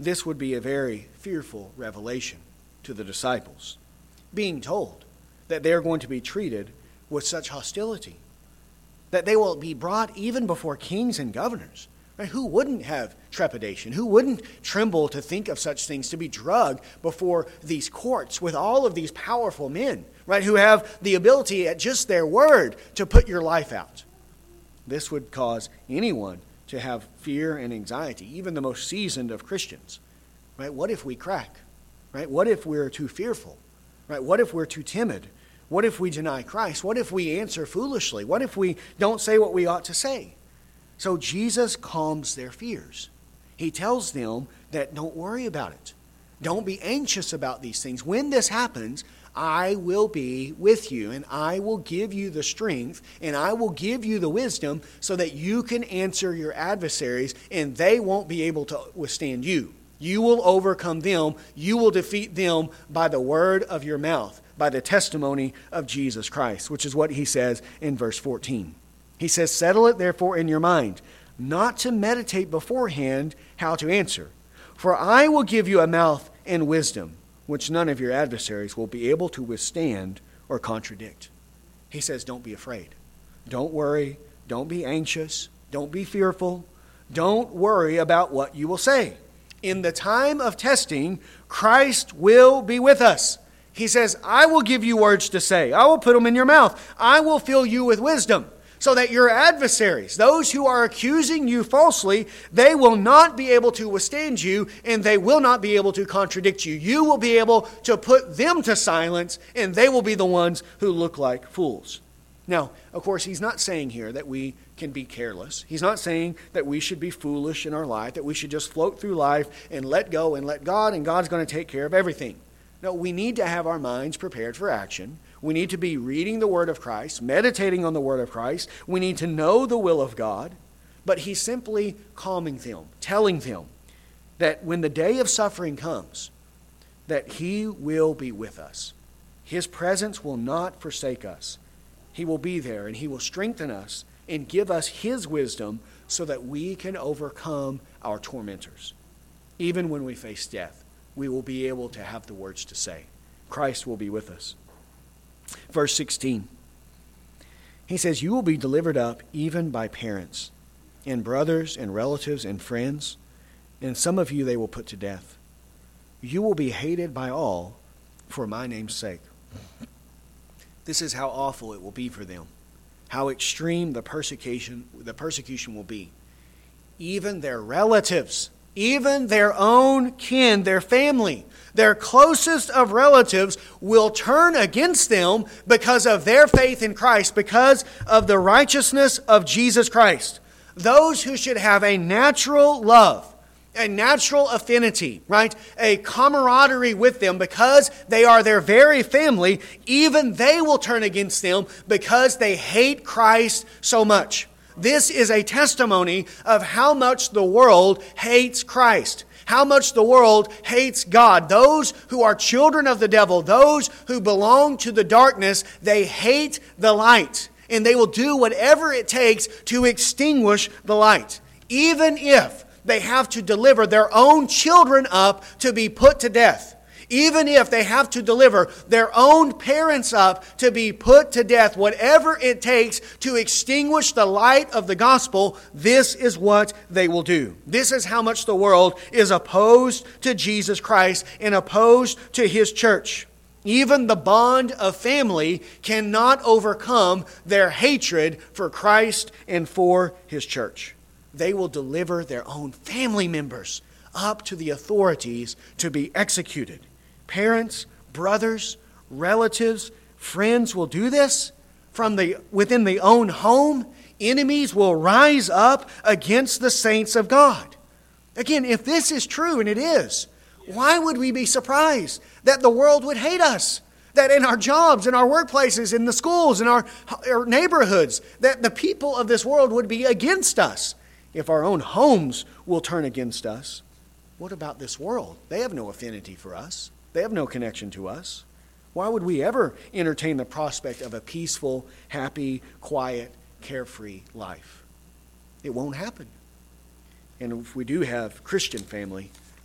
This would be a very fearful revelation to the disciples, being told that they are going to be treated with such hostility, that they will be brought even before kings and governors. Right? Who wouldn't have trepidation? Who wouldn't tremble to think of such things, to be drugged before these courts with all of these powerful men, right, who have the ability at just their word to put your life out? This would cause anyone to have fear and anxiety, even the most seasoned of Christians. Right? What if we crack? Right? What if we're too fearful? Right? What if we're too timid? What if we deny Christ? What if we answer foolishly? What if we don't say what we ought to say? So Jesus calms their fears. He tells them that don't worry about it. Don't be anxious about these things. When this happens, I will be with you, and I will give you the strength, and I will give you the wisdom so that you can answer your adversaries, and they won't be able to withstand you. You will overcome them. You will defeat them by the word of your mouth, by the testimony of Jesus Christ, which is what he says in verse fourteen. He says, settle it therefore in your mind, not to meditate beforehand how to answer. For I will give you a mouth and wisdom, which none of your adversaries will be able to withstand or contradict. He says, don't be afraid. Don't worry. Don't be anxious. Don't be fearful. Don't worry about what you will say. In the time of testing, Christ will be with us. He says, I will give you words to say. I will put them in your mouth. I will fill you with wisdom, so that your adversaries, those who are accusing you falsely, they will not be able to withstand you, and they will not be able to contradict you. You will be able to put them to silence, and they will be the ones who look like fools. Now, of course, he's not saying here that we can be careless. He's not saying that we should be foolish in our life, that we should just float through life and let go and let God, and God's going to take care of everything. No, we need to have our minds prepared for action. We need to be reading the Word of Christ, meditating on the Word of Christ. We need to know the will of God. But he's simply calming them, telling them that when the day of suffering comes, that he will be with us. His presence will not forsake us. He will be there, and he will strengthen us and give us his wisdom so that we can overcome our tormentors. Even when we face death, we will be able to have the words to say. Christ will be with us. Verse sixteen, he says, you will be delivered up even by parents and brothers and relatives and friends, and some of you they will put to death. You will be hated by all for my name's sake. This is how awful it will be for them, how extreme the persecution, the persecution will be. Even their relatives, even their own kin, their family, their closest of relatives will turn against them because of their faith in Christ, because of the righteousness of Jesus Christ. Those who should have a natural love, a natural affinity, right? A camaraderie with them because they are their very family, even they will turn against them because they hate Christ so much. This is a testimony of how much the world hates Christ, how much the world hates God. Those who are children of the devil, those who belong to the darkness, they hate the light, and they will do whatever it takes to extinguish the light, even if they have to deliver their own children up to be put to death. Even if they have to deliver their own parents up to be put to death, whatever it takes to extinguish the light of the gospel, this is what they will do. This is how much the world is opposed to Jesus Christ and opposed to his church. Even the bond of family cannot overcome their hatred for Christ and for his church. They will deliver their own family members up to the authorities to be executed. Parents, brothers, relatives, friends will do this from the within the own home. Enemies will rise up against the saints of God. Again, if this is true, and it is, why would we be surprised that the world would hate us? That in our jobs, in our workplaces, in the schools, in our, our neighborhoods, that the people of this world would be against us. If our own homes will turn against us, what about this world? They have no affinity for us. They have no connection to us. Why would we ever entertain the prospect of a peaceful, happy, quiet, carefree life? It won't happen. And if we do have Christian family,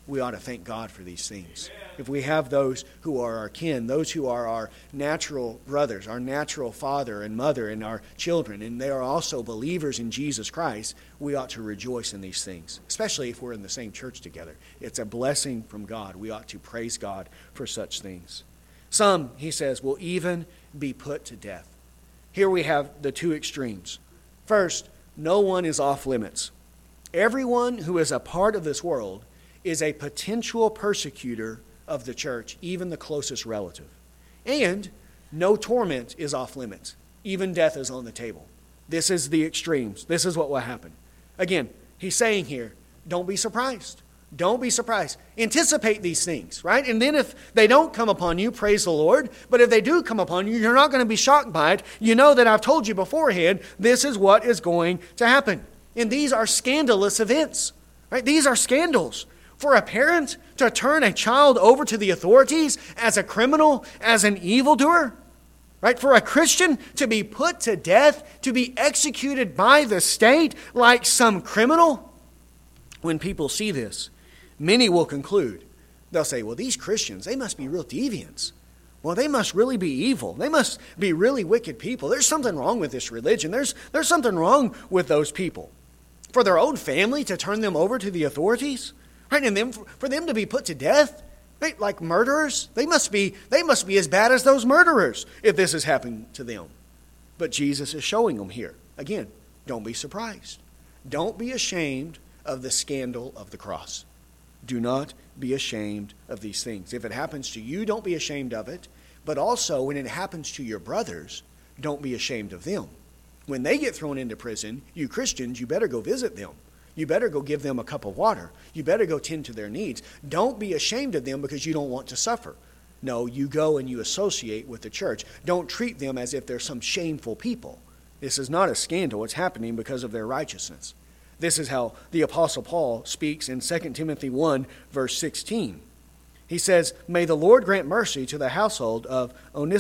we ought to thank God for these things. If we have those who are our kin, those who are our natural brothers, our natural father and mother and our children, and they are also believers in Jesus Christ, we ought to rejoice in these things, especially if we're in the same church together. It's a blessing from God. We ought to praise God for such things. Some, he says, will even be put to death. Here we have the two extremes. First, no one is off limits. Everyone who is a part of this world is a potential persecutor of the church, even the closest relative. And no torment is off limits. Even death is on the table. This is the extremes. This is what will happen. Again, he's saying here, don't be surprised. Don't be surprised. Anticipate these things, right? And then if they don't come upon you, praise the Lord. But if they do come upon you, you're not going to be shocked by it. You know that I've told you beforehand, this is what is going to happen. And these are scandalous events, right? These are scandals. For a parent to turn a child over to the authorities as a criminal, as an evildoer, right? For a Christian to be put to death, to be executed by the state like some criminal. When people see this, many will conclude, they'll say, well, these Christians, they must be real deviants. Well, they must really be evil. They must be really wicked people. There's something wrong with this religion. There's, there's something wrong with those people. For their own family to turn them over to the authorities, right? And them, for them to be put to death, right? Like murderers, they must be, they must be as bad as those murderers if this has happened to them. But Jesus is showing them here. Again, don't be surprised. Don't be ashamed of the scandal of the cross. Do not be ashamed of these things. If it happens to you, don't be ashamed of it. But also, when it happens to your brothers, don't be ashamed of them. When they get thrown into prison, you Christians, you better go visit them. You better go give them a cup of water. You better go tend to their needs. Don't be ashamed of them because you don't want to suffer. No, you go and you associate with the church. Don't treat them as if they're some shameful people. This is not a scandal. It's happening because of their righteousness. This is how the Apostle Paul speaks in Second Timothy one, verse sixteen. He says, "May the Lord grant mercy to the household of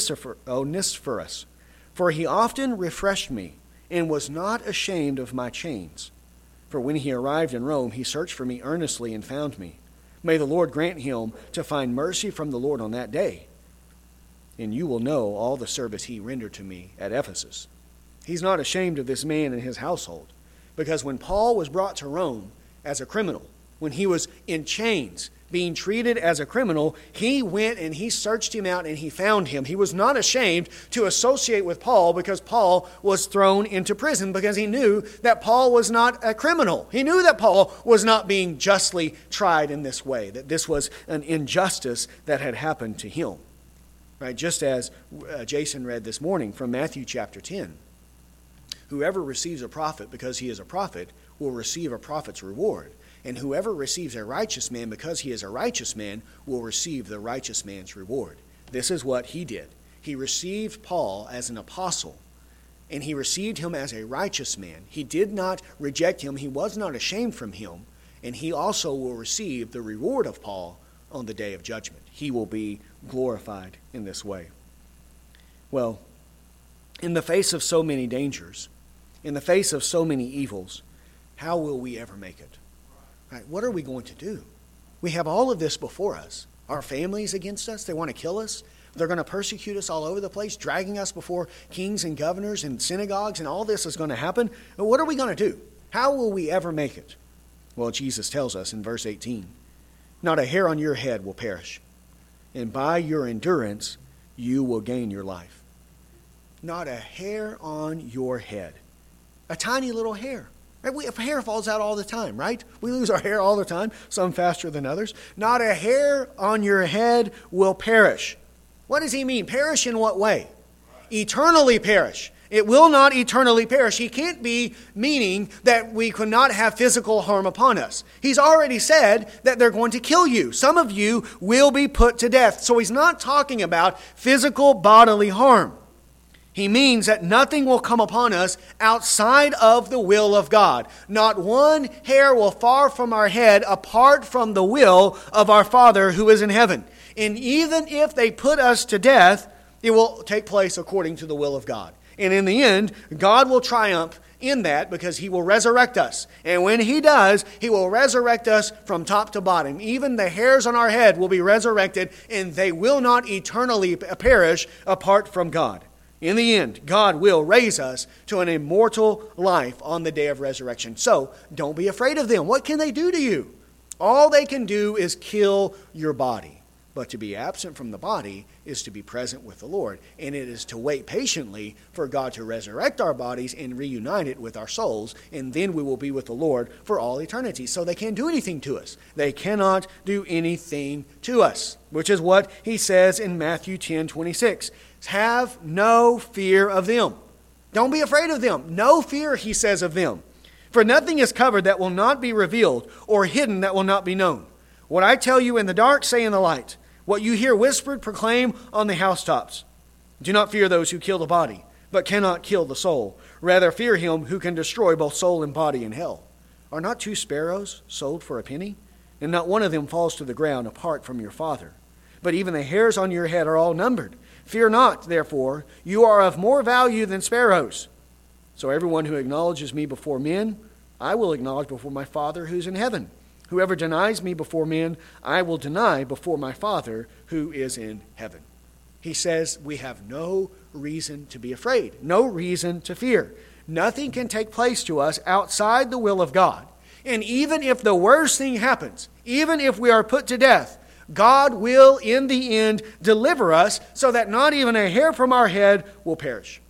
Onesiphorus, for he often refreshed me and was not ashamed of my chains. For when he arrived in Rome, he searched for me earnestly and found me. May the Lord grant him to find mercy from the Lord on that day. And you will know all the service he rendered to me at Ephesus." He's not ashamed of this man and his household. Because when Paul was brought to Rome as a criminal, when he was in chains, being treated as a criminal, he went and he searched him out and he found him. He was not ashamed to associate with Paul because Paul was thrown into prison because he knew that Paul was not a criminal. He knew that Paul was not being justly tried in this way, that this was an injustice that had happened to him. Right? Just as uh, Jason read this morning from Matthew chapter ten. Whoever receives a prophet because he is a prophet will receive a prophet's reward. And whoever receives a righteous man because he is a righteous man will receive the righteous man's reward. This is what he did. He received Paul as an apostle, and he received him as a righteous man. He did not reject him. He was not ashamed from him. And he also will receive the reward of Paul on the day of judgment. He will be glorified in this way. Well, in the face of so many dangers, in the face of so many evils, how will we ever make it? Right, what are we going to do? We have all of this before us. Our families against us. They want to kill us. They're going to persecute us all over the place, dragging us before kings and governors and synagogues, and all this is going to happen. But what are we going to do? How will we ever make it? Well, Jesus tells us in verse eighteen, "Not a hair on your head will perish, and by your endurance you will gain your life." Not a hair on your head. A tiny little hair. Right? We, hair falls out all the time, right? We lose our hair all the time, some faster than others. Not a hair on your head will perish. What does he mean? Perish in what way? Eternally perish. It will not eternally perish. He can't be meaning that we could not have physical harm upon us. He's already said that they're going to kill you. Some of you will be put to death. So he's not talking about physical bodily harm. He means that nothing will come upon us outside of the will of God. Not one hair will fall from our head apart from the will of our Father who is in heaven. And even if they put us to death, it will take place according to the will of God. And in the end, God will triumph in that because He will resurrect us. And when He does, He will resurrect us from top to bottom. Even the hairs on our head will be resurrected, and they will not eternally perish apart from God. In the end, God will raise us to an immortal life on the day of resurrection. So, don't be afraid of them. What can they do to you? All they can do is kill your body. But to be absent from the body is to be present with the Lord. And it is to wait patiently for God to resurrect our bodies and reunite it with our souls. And then we will be with the Lord for all eternity. So they can't do anything to us. They cannot do anything to us. Which is what He says in Matthew ten twenty-six. Have no fear of them. Don't be afraid of them. No fear, He says, of them. For nothing is covered that will not be revealed, or hidden that will not be known. What I tell you in the dark, say in the light. What you hear whispered, proclaim on the housetops. Do not fear those who kill the body, but cannot kill the soul. Rather fear Him who can destroy both soul and body in hell. Are not two sparrows sold for a penny? And not one of them falls to the ground apart from your Father. But even the hairs on your head are all numbered. Fear not, therefore, you are of more value than sparrows. So everyone who acknowledges me before men, I will acknowledge before my Father who's in heaven. Whoever denies me before men, I will deny before my Father who is in heaven. He says we have no reason to be afraid, no reason to fear. Nothing can take place to us outside the will of God. And even if the worst thing happens, even if we are put to death, God will in the end deliver us so that not even a hair from our head will perish.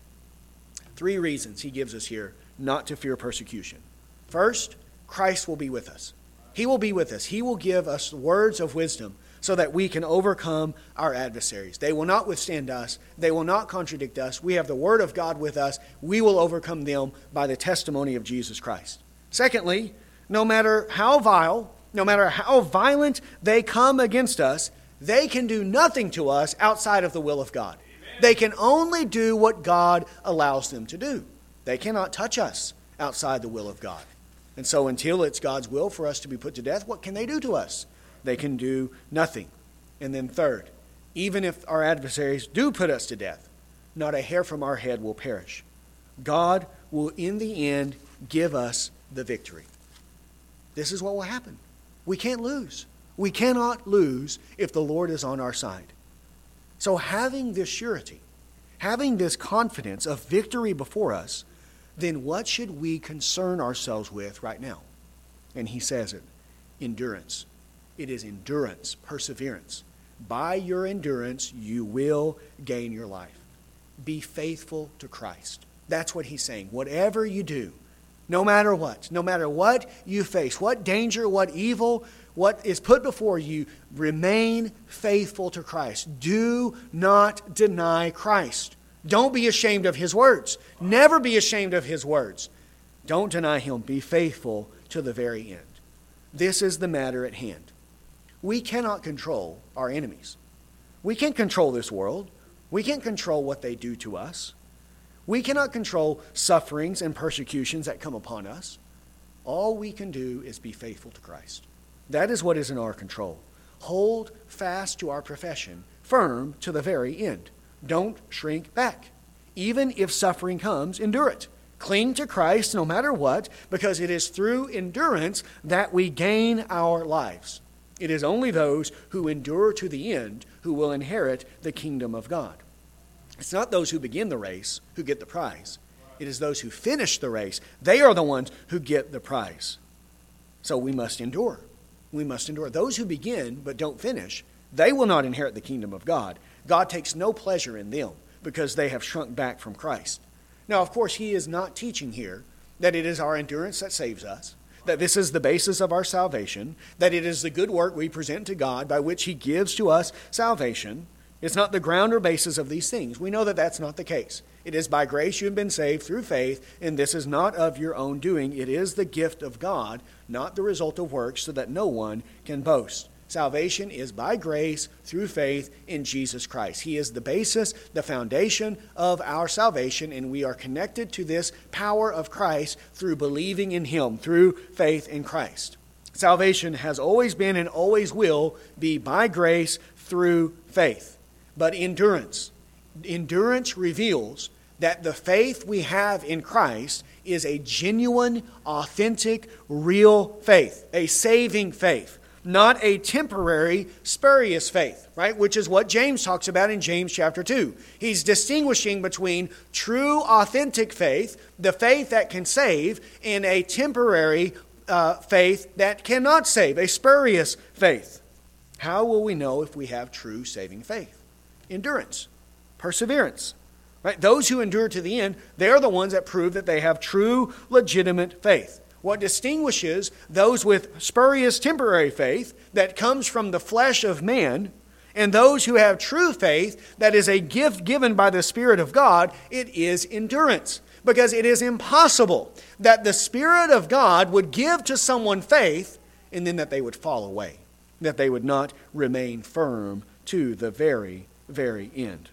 Three reasons He gives us here not to fear persecution. First, Christ will be with us. He will be with us. He will give us words of wisdom so that we can overcome our adversaries. They will not withstand us. They will not contradict us. We have the Word of God with us. We will overcome them by the testimony of Jesus Christ. Secondly, no matter how vile, no matter how violent they come against us, they can do nothing to us outside of the will of God. Amen. They can only do what God allows them to do. They cannot touch us outside the will of God. And so until it's God's will for us to be put to death, what can they do to us? They can do nothing. And then third, even if our adversaries do put us to death, not a hair from our head will perish. God will in the end give us the victory. This is what will happen. We can't lose. We cannot lose if the Lord is on our side. So having this surety, having this confidence of victory before us, then what should we concern ourselves with right now? And He says it, endurance. It is endurance, perseverance. By your endurance, you will gain your life. Be faithful to Christ. That's what He's saying. Whatever you do, no matter what, no matter what you face, what danger, what evil, what is put before you, remain faithful to Christ. Do not deny Christ. Don't be ashamed of His words. Never be ashamed of His words. Don't deny Him. Be faithful to the very end. This is the matter at hand. We cannot control our enemies. We can't control this world. We can't control what they do to us. We cannot control sufferings and persecutions that come upon us. All we can do is be faithful to Christ. That is what is in our control. Hold fast to our profession, firm to the very end. Don't shrink back. Even if suffering comes, endure it. Cling to Christ no matter what, because it is through endurance that we gain our lives. It is only those who endure to the end who will inherit the kingdom of God. It's not those who begin the race who get the prize. It is those who finish the race. They are the ones who get the prize. So we must endure. We must endure. Those who begin but don't finish, they will not inherit the kingdom of God. God takes no pleasure in them because they have shrunk back from Christ. Now, of course, He is not teaching here that it is our endurance that saves us, that this is the basis of our salvation, that it is the good work we present to God by which He gives to us salvation. It's not the ground or basis of these things. We know that that's not the case. It is by grace you have been saved through faith, and this is not of your own doing. It is the gift of God, not the result of works, so that no one can boast. Salvation is by grace through faith in Jesus Christ. He is the basis, the foundation of our salvation, and we are connected to this power of Christ through believing in Him, through faith in Christ. Salvation has always been and always will be by grace through faith. But endurance, endurance reveals that the faith we have in Christ is a genuine, authentic, real faith, a saving faith, not a temporary, spurious faith, right? Which is what James talks about in James chapter two. He's distinguishing between true, authentic faith, the faith that can save, and a temporary uh, faith that cannot save, a spurious faith. How will we know if we have true saving faith? Endurance, perseverance. Right? Those who endure to the end, they're the ones that prove that they have true, legitimate faith. What distinguishes those with spurious temporary faith that comes from the flesh of man and those who have true faith that is a gift given by the Spirit of God, it is endurance. Because it is impossible that the Spirit of God would give to someone faith and then that they would fall away, that they would not remain firm to the very, very end.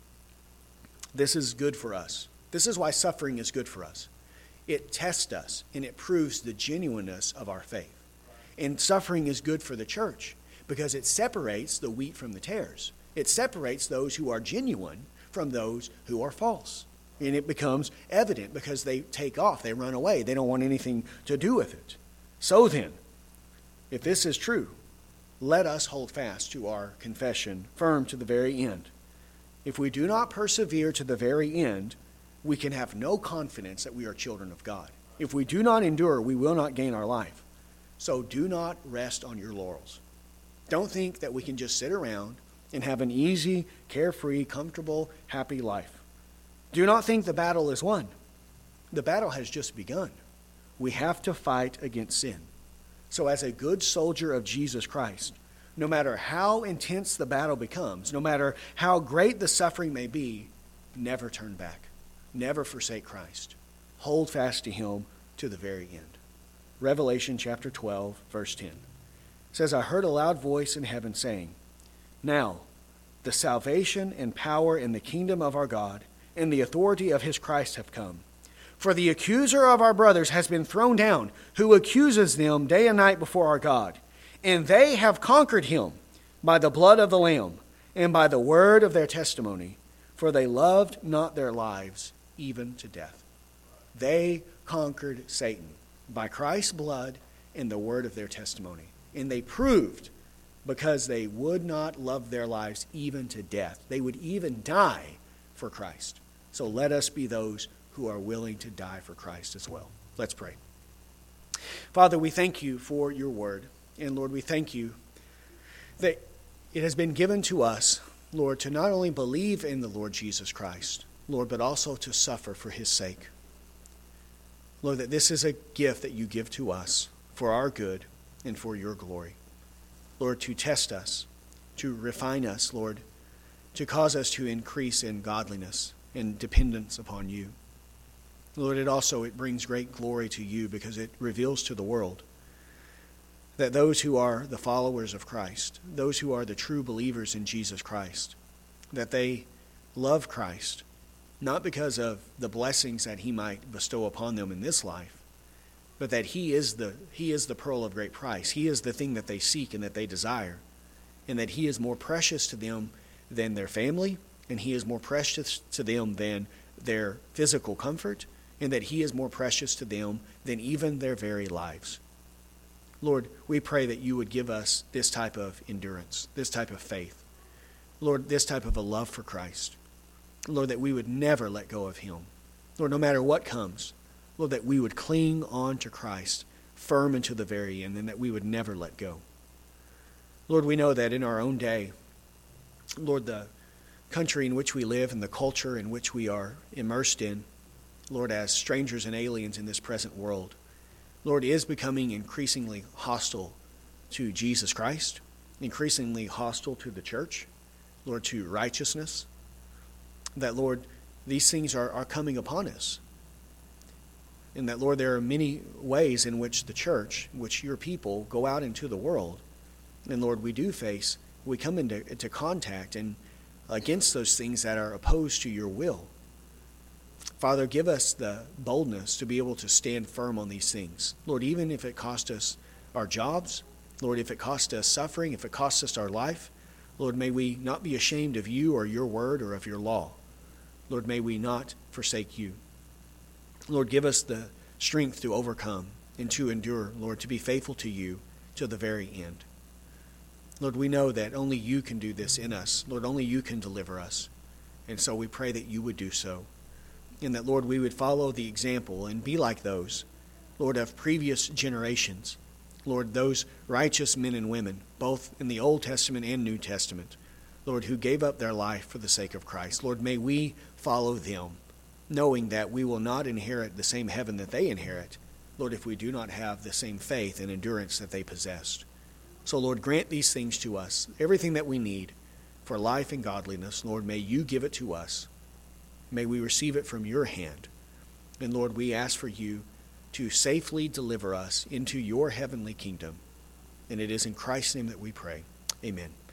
This is good for us. This is why suffering is good for us. It tests us and it proves the genuineness of our faith. And suffering is good for the church because it separates the wheat from the tares. It separates those who are genuine from those who are false. And it becomes evident because they take off, they run away, they don't want anything to do with it. So then, if this is true, let us hold fast to our confession, firm to the very end. If we do not persevere to the very end, we can have no confidence that we are children of God. If we do not endure, we will not gain our life. So do not rest on your laurels. Don't think that we can just sit around and have an easy, carefree, comfortable, happy life. Do not think the battle is won. The battle has just begun. We have to fight against sin. So as a good soldier of Jesus Christ, no matter how intense the battle becomes, no matter how great the suffering may be, never turn back. Never forsake Christ. Hold fast to Him to the very end. Revelation chapter twelve, verse ten says, I heard a loud voice in heaven saying, Now the salvation and power and the kingdom of our God and the authority of His Christ have come. For the accuser of our brothers has been thrown down, who accuses them day and night before our God. And they have conquered him by the blood of the Lamb and by the word of their testimony, for they loved not their lives even to death. They conquered Satan by Christ's blood and the word of their testimony. And they proved, because they would not love their lives even to death. They would even die for Christ. So let us be those who are willing to die for Christ as well. Let's pray. Father, we thank you for your word. And Lord, we thank you that it has been given to us, Lord, to not only believe in the Lord Jesus Christ, Lord, but also to suffer for His sake. Lord, that this is a gift that you give to us for our good and for your glory. Lord, to test us, to refine us, Lord, to cause us to increase in godliness and dependence upon you. Lord, it also, it brings great glory to you because it reveals to the world that those who are the followers of Christ, those who are the true believers in Jesus Christ, that they love Christ, not because of the blessings that He might bestow upon them in this life, but that He is the He is the pearl of great price. He is the thing that they seek and that they desire, and that He is more precious to them than their family, and He is more precious to them than their physical comfort, and that He is more precious to them than even their very lives. Lord, we pray that you would give us this type of endurance, this type of faith. Lord, this type of a love for Christ. Lord, that we would never let go of Him. Lord, no matter what comes, Lord, that we would cling on to Christ firm until the very end, and that we would never let go. Lord, we know that in our own day, Lord, the country in which we live and the culture in which we are immersed in, Lord, as strangers and aliens in this present world, Lord, is becoming increasingly hostile to Jesus Christ, increasingly hostile to the church, Lord, to righteousness. That, Lord, these things are, are coming upon us. And that, Lord, there are many ways in which the church, in which your people go out into the world. And, Lord, we do face, we come into, into contact and against those things that are opposed to your will. Father, give us the boldness to be able to stand firm on these things. Lord, even if it cost us our jobs, Lord, if it cost us suffering, if it cost us our life, Lord, may we not be ashamed of you or your word or of your law. Lord, may we not forsake you. Lord, give us the strength to overcome and to endure, Lord, to be faithful to you to the very end. Lord, we know that only you can do this in us. Lord, only you can deliver us. And so we pray that you would do so. And that, Lord, we would follow the example and be like those, Lord, of previous generations. Lord, those righteous men and women, both in the Old Testament and New Testament, Lord, who gave up their life for the sake of Christ. Lord, may we follow them, knowing that we will not inherit the same heaven that they inherit, Lord, if we do not have the same faith and endurance that they possessed. So, Lord, grant these things to us, everything that we need for life and godliness. Lord, may you give it to us. May we receive it from your hand. And, Lord, we ask for you to safely deliver us into your heavenly kingdom. And it is in Christ's name that we pray. Amen.